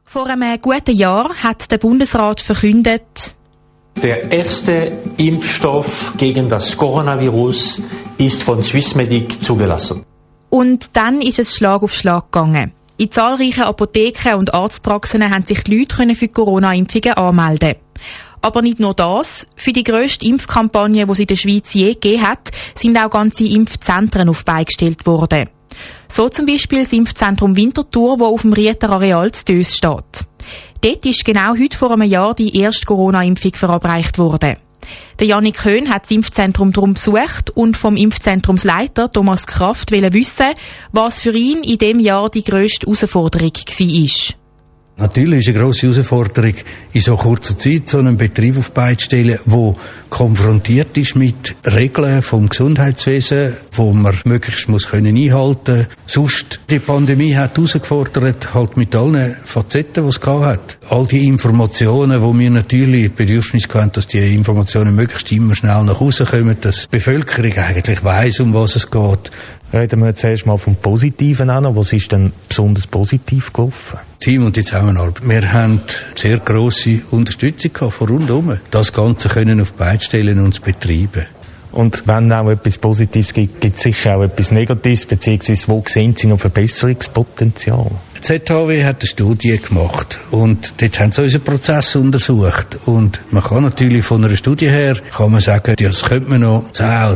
Vor einem guten Jahr hat der Bundesrat verkündet, der erste Impfstoff gegen das Coronavirus ist von Swissmedic zugelassen. Und dann ist es Schlag auf Schlag gegangen. In zahlreichen Apotheken und Arztpraxen haben sich die Leute für Corona-Impfungen anmelden. Aber nicht nur das. Für die grösste Impfkampagne, die es in der Schweiz je gegeben hat, sind auch ganze Impfzentren auf die Beine gestellt worden. So zum Beispiel das Impfzentrum Winterthur, das auf dem Rieter Areal zu Dös steht. Dort ist genau heute vor einem Jahr die erste Corona-Impfung verabreicht worden. Der Jannik Höhn hat das Impfzentrum darum besucht und vom Impfzentrumsleiter Thomas Kraft wollte wissen, was für ihn in diesem Jahr die grösste Herausforderung war. Natürlich ist eine grosse Herausforderung, in so kurzer Zeit so einen Betrieb auf die Beine zu stellen, der konfrontiert ist mit Regeln vom Gesundheitswesen, die man möglichst einhalten muss. Sonst, die Pandemie hat herausgefordert, halt mit allen Facetten, die es hat. All die Informationen, wo wir natürlich Bedürfnis hatten, dass die Informationen möglichst immer schnell nach Hause kommen, dass die Bevölkerung eigentlich weiss, um was es geht. Reden wir zuerst mal vom Positiven an. Was ist denn besonders positiv gelaufen? Team und die Zusammenarbeit. Wir haben sehr grosse Unterstützung von rundum. Das Ganze können auf die Beine stellen und betreiben. Und wenn auch etwas Positives gibt, gibt es sicher auch etwas Negatives, beziehungsweise wo sehen Sie noch Verbesserungspotenzial? Die ZHW hat eine Studie gemacht und dort haben sie unseren Prozess untersucht. Und man kann natürlich von einer Studie her, kann man sagen, das könnte man noch 10 oder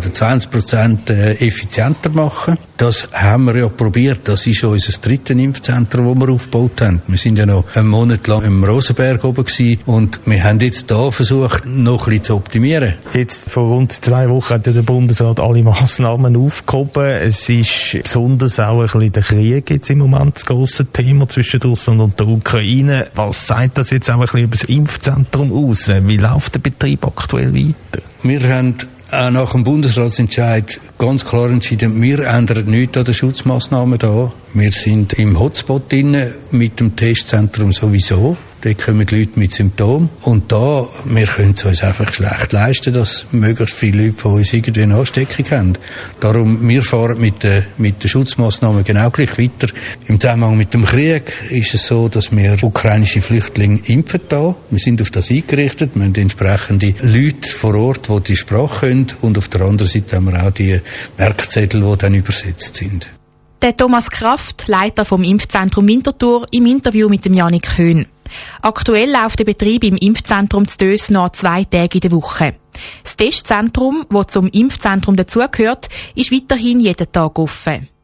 20% effizienter machen. Das haben wir ja probiert. Das ist unser drittes Impfzentrum, das wir aufgebaut haben. Wir sind ja noch einen Monat lang im Rosenberg oben gewesen und wir haben jetzt da versucht, noch ein bisschen zu optimieren. Jetzt vor rund 2 Wochen hat der Bundesrat alle Massnahmen aufgehoben. Es ist besonders auch ein bisschen der Krieg jetzt im Moment das grosse Thema zwischen Russland und der Ukraine. Was sagt das jetzt auch ein bisschen über das Impfzentrum aus? Wie läuft der Betrieb aktuell weiter? Wir haben auch nach dem Bundesratsentscheid ganz klar entschieden, wir ändern nichts an den Schutzmaßnahmen da. Wir sind im Hotspot drin, mit dem Testzentrum sowieso. Dort kommen die Leute mit Symptomen. Und da, wir können es uns einfach schlecht leisten, dass möglichst viele Leute von uns irgendwie eine Ansteckung haben. Darum, wir fahren mit den Schutzmaßnahmen genau gleich weiter. Im Zusammenhang mit dem Krieg ist es so, dass wir ukrainische Flüchtlinge impfen da. Wir sind auf das eingerichtet. Wir haben entsprechende Leute vor Ort, die die Sprache können. Und auf der anderen Seite haben wir auch die Merkzettel, die dann übersetzt sind. Der Thomas Kraft, Leiter vom Impfzentrum Winterthur, im Interview mit dem Jannik Höhn. Aktuell läuft der Betrieb im Impfzentrum zu Dös noch 2 Tage in der Woche. Das Testzentrum, das zum Impfzentrum dazugehört, ist weiterhin jeden Tag offen.